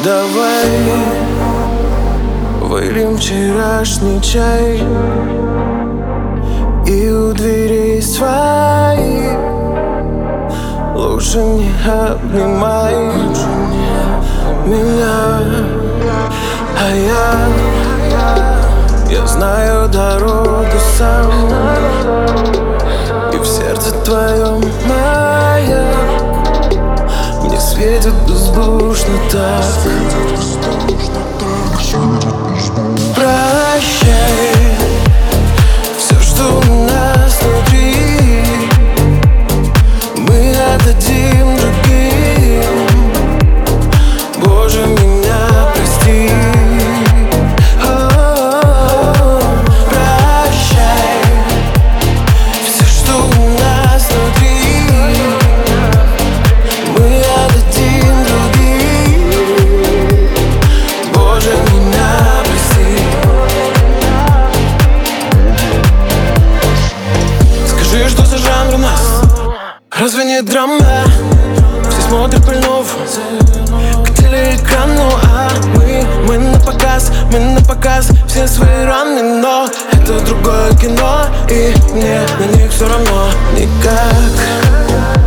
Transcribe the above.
Давай выльем вчерашний чай и у дверей своих лучше не обнимай меня. А я знаю дорогу сам, и в сердце твоем моя мне светит бездушно так. Прощай, все, что у нас внутри, мы отдадим другим. Боже, меня прости. Прощай, все, что у нас внутри, мы отдадим другим. Боже, меня прости. Скажи, что за жанр у нас? Разве не драма? Все смотрят по-новому к телеэкрану, а мы на показ, все свои раны, но это другое кино, и мне на них все равно никак.